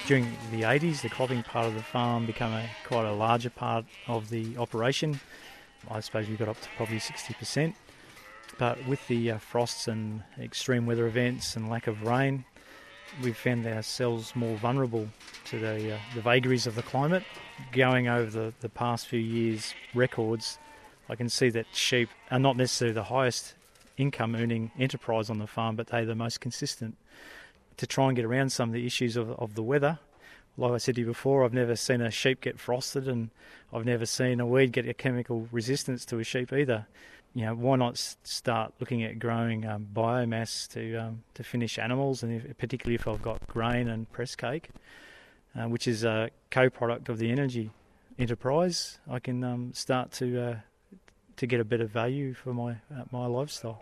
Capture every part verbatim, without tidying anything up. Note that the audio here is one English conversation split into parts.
During the eighties, the cropping part of the farm became a, quite a larger part of the operation. I suppose we got up to probably sixty percent. But with the uh, frosts and extreme weather events and lack of rain, we've found ourselves more vulnerable to the, uh, the vagaries of the climate. Going over the, the past few years' records, I can see that sheep are not necessarily the highest income earning enterprise on the farm, but they're the most consistent. To try and get around some of the issues of, of the weather, like I said to you before, I've never seen a sheep get frosted, and I've never seen a weed get a chemical resistance to a sheep either. You know, why not start looking at growing um, biomass to um, to finish animals, and if, particularly if I've got grain and press cake, uh, which is a co-product of the energy enterprise, I can um, start to uh, to get a better value for my uh, my livestock.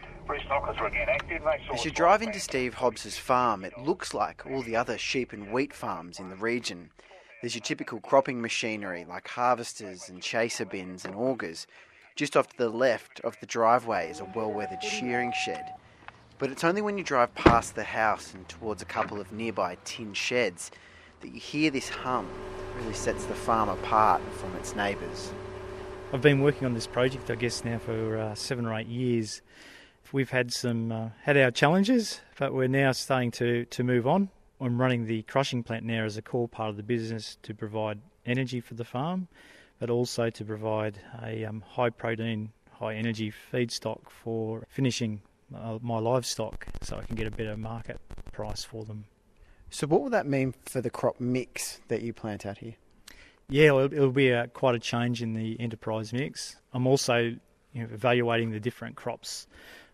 As you drive into Steve Hobbs's farm, it looks like all the other sheep and wheat farms in the region. There's your typical cropping machinery like harvesters and chaser bins and augers. Just off to the left of the driveway is a well-weathered shearing shed. But it's only when you drive past the house and towards a couple of nearby tin sheds that you hear this hum that really sets the farm apart from its neighbours. I've been working on this project, I guess, now for uh, seven or eight years. We've had some uh, had our challenges, but we're now starting to, to move on. I'm running the crushing plant now as a core part of the business to provide energy for the farm, but also to provide a um, high protein, high energy feedstock for finishing uh, my livestock, so I can get a better market price for them. So what will that mean for the crop mix that you plant out here? Yeah, well, it'll be a, quite a change in the enterprise mix. I'm also you know, evaluating the different crops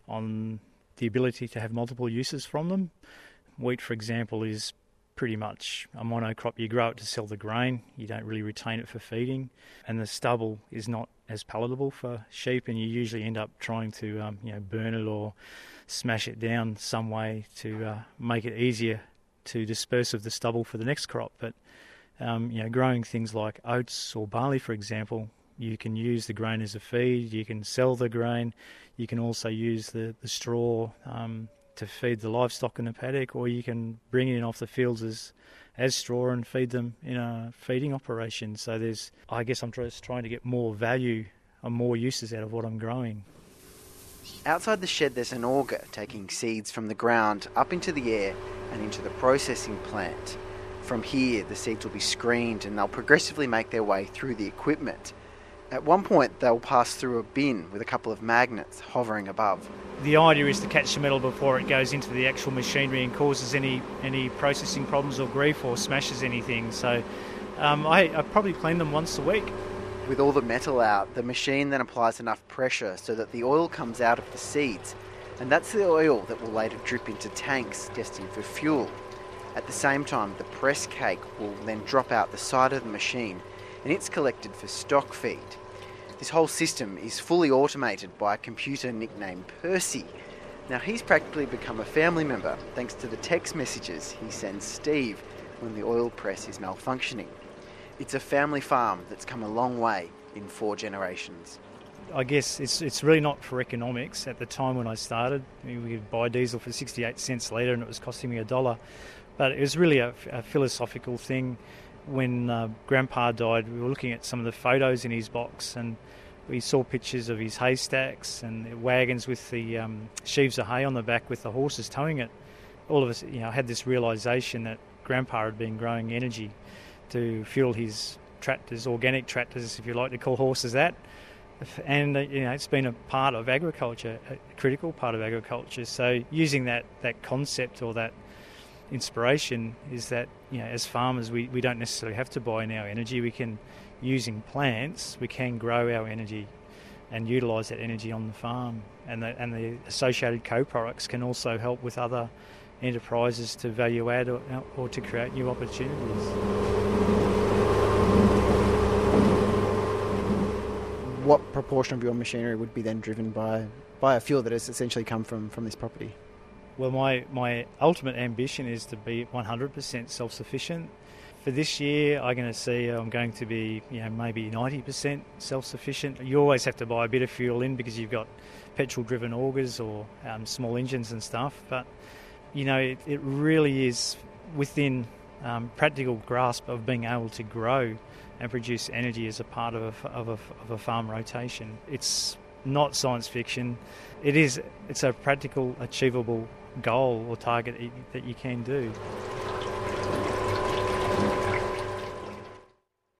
on the ability to have multiple uses from them. Wheat, for example, is pretty much a monocrop. You grow it to sell the grain, you don't really retain it for feeding, and the stubble is not as palatable for sheep, and you usually end up trying to um, you know burn it or smash it down some way to uh, make it easier to disperse of the stubble for the next crop. But um, you know, growing things like oats or barley, for example, you can use the grain as a feed, you can sell the grain, you can also use the, the straw um, to feed the livestock in the paddock, or you can bring it in off the fields as as straw and feed them in a feeding operation. So there's, I guess I'm just trying to get more value and more uses out of what I'm growing. Outside the shed there's an auger taking seeds from the ground up into the air and into the processing plant. From here the seeds will be screened and they'll progressively make their way through the equipment. At one point, they'll pass through a bin with a couple of magnets hovering above. The idea is to catch the metal before it goes into the actual machinery and causes any, any processing problems or grief or smashes anything. So um, I, I probably clean them once a week. With all the metal out, the machine then applies enough pressure so that the oil comes out of the seeds. And that's the oil that will later drip into tanks destined for fuel. At the same time, the press cake will then drop out the side of the machine, and it's collected for stock feed. This whole system is fully automated by a computer nicknamed Percy. Now he's practically become a family member thanks to the text messages he sends Steve when the oil press is malfunctioning. It's a family farm that's come a long way in four generations. I guess it's it's really not for economics. At the time when I started, we could buy diesel for sixty-eight cents a litre and it was costing me a dollar. But it was really a, a philosophical thing. When uh, Grandpa died, we were looking at some of the photos in his box, and we saw pictures of his haystacks and wagons with the um, sheaves of hay on the back with the horses towing it. All of us, you know, had this realisation that Grandpa had been growing energy to fuel his tractors, organic tractors, if you like to call horses that. And uh, you know, it's been a part of agriculture, a critical part of agriculture. So using that that concept or that inspiration is that, you know, as farmers we, we don't necessarily have to buy in our energy. We can, using plants, we can grow our energy and utilise that energy on the farm. And the, and the associated co-products can also help with other enterprises to value add or, or to create new opportunities. What proportion of your machinery would be then driven by, by a fuel that has essentially come from, from this property? Well, my, my ultimate ambition is to be one hundred percent self-sufficient. For this year, I'm going to see I'm going to be, you know, maybe ninety percent self-sufficient. You always have to buy a bit of fuel in because you've got petrol-driven augers or um, small engines and stuff. But, you know, it, it really is within um, practical grasp of being able to grow and produce energy as a part of a, of a, of a farm rotation. It's not science fiction. It is. It's a practical, achievable goal or target that you can do.